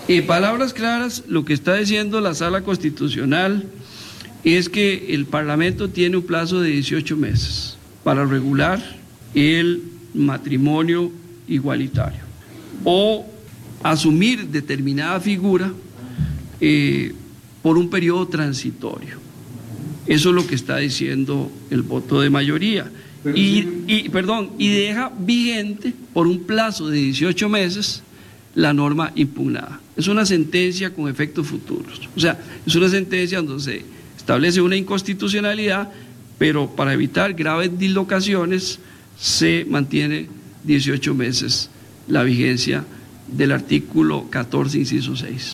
En palabras claras, lo que está diciendo la Sala Constitucional es que el Parlamento tiene un plazo de 18 meses para regular el matrimonio igualitario o asumir determinada figura por un periodo transitorio. Eso es lo que está diciendo el voto de mayoría. Y deja vigente por un plazo de 18 meses la norma impugnada. Es una sentencia con efectos futuros. O sea, es una sentencia donde se establece una inconstitucionalidad, pero para evitar graves dislocaciones se mantiene 18 meses la vigencia del artículo 14, inciso 6.